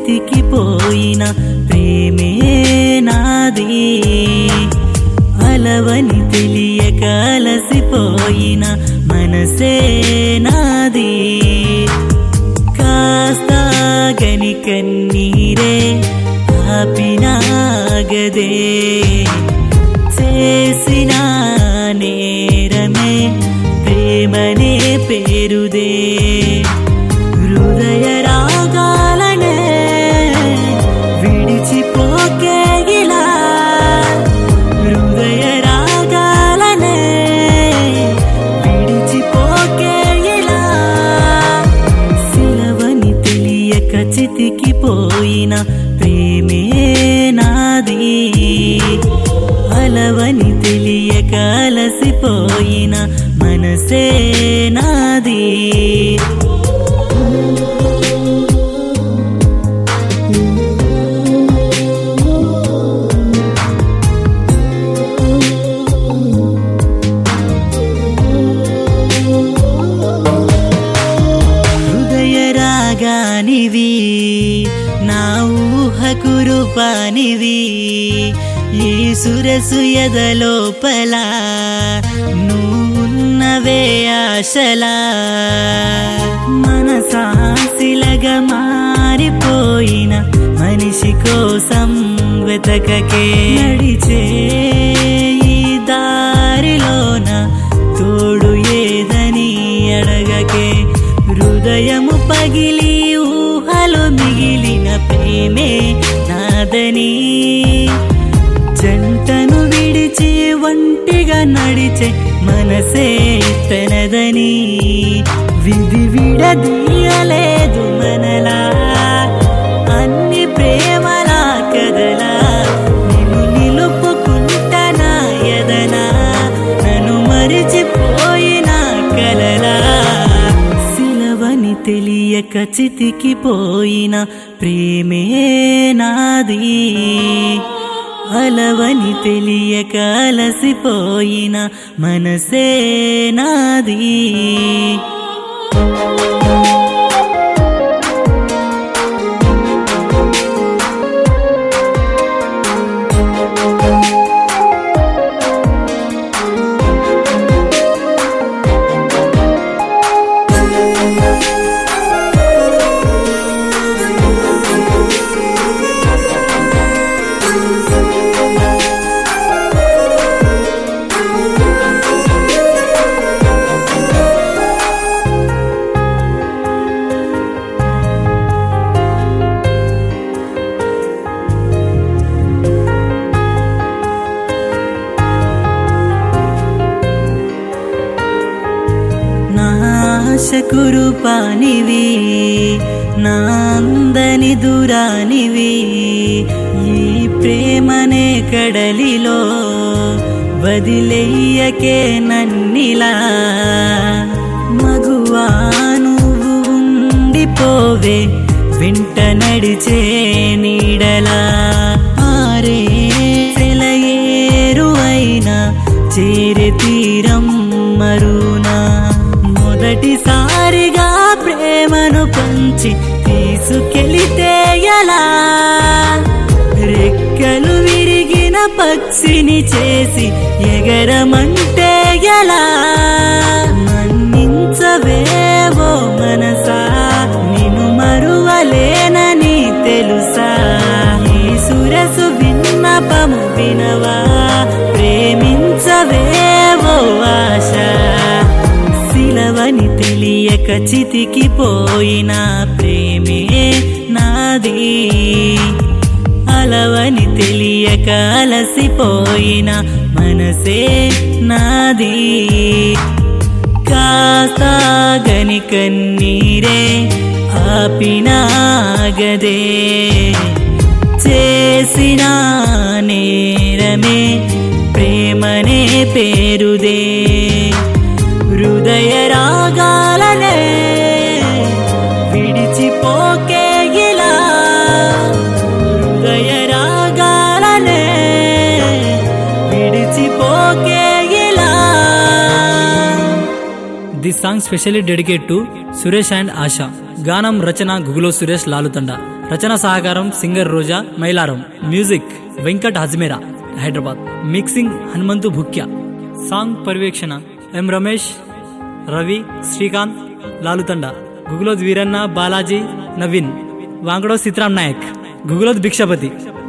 చితికిపోయిన ప్రేమే నాది, అలవని తెలియక అలసిపోయిన మనసే నాది. కాస్తాగని కన్నీరే ఆపినాగదే, చేసిన నేరమే ప్రేమనే పేరుదే. హృదయ రాగాలనే విడిచిపోకే ఇలా, హృదయ రాగాలనే విడిచిపోకే ఇలా. సిలవని తెలియక చితికిపోయిన ప్రేమే నాది, అలవని తెలియక అలసిపోయిన మనసే నాది. హృదయ రాగానివి, నా ఊహకు రూపానివి, ఈ సురసు ఎదలోపల నువ్వున్నవే ఆశలా. మనసాసిలగా మారిపోయిన మనిషి కోసం వెతకకే, నడిచే ఈ దారిలోన తోడు ఏదని అడగకే. హృదయము పగిలి ఊహలో మిగిలిన ప్రేమే నాదని, జంటను విడిచి ఒంటిగా నడిచే మనసే తనదని. విధి విడదీయలేదు మనలా, అన్ని ప్రేమలా కదలా. నిన్ను నిలుపుకుంటనా ఎదనా, నన్ను మరిచిపోయిన కలలా. సిలవని తెలియక చితికిపోయిన ప్రేమే నాది, అలవని తెలియక అలసిపోయిన మనసే నాది. కురుపానివి, నా అందని దూరానివి, ఈ ప్రేమనే కడలిలో వదిలేయకే నన్నిలా. మగువా నువ్వు ఉండిపోవే వెంట నడిచే నీడలా. ఆరే సెలయేరు అయినా చేరే తీరం మరునా. మొదటిసారిగా ప్రేమను పంచి తీసుకెళితే ఎలా, రెక్కలు విరిగిన పక్షిని చేసి ఎగరమంటే ఎలా. మన్నించవేవో మనసా, నిన్ను మరువలేనని తెలుసా. ఈ సురసు విన్నపము వినవా, ప్రేమించవేవో ఆశ. సిలవని తెలియక చితికిపోయిన ప్రేమే నాది, అలవని తెలియక అలసిపోయిన మనసే నాది. కాస్తాగని కన్నీరే ఆపినాగదే, చేసిన నేరమే ప్రేమనే పేరుదే. హృదయ రాగాలనే విడిచిపోకే ఇలా, హృదయ రాగాలనే విడిచిపోకే ఇలా. This song specially dedicated to Suresh and Asha. గానం రచన గుగులో సురేష్ లాలుతండ. రచన సహకారం singer Roja Mailaram. Music Venkat Hajmera Hyderabad. Mixing Hanumanthu Bhukya. Song పర్యవేక్షణ ఎం రమేష్, రవి, శ్రీకాంత్, లాలుతండ. గుగులోద్ వీరన్న, బాలాజీ, నవీన్. వాంగడో సీతారాం నాయక్. గుగులోద్ భిక్షపతి.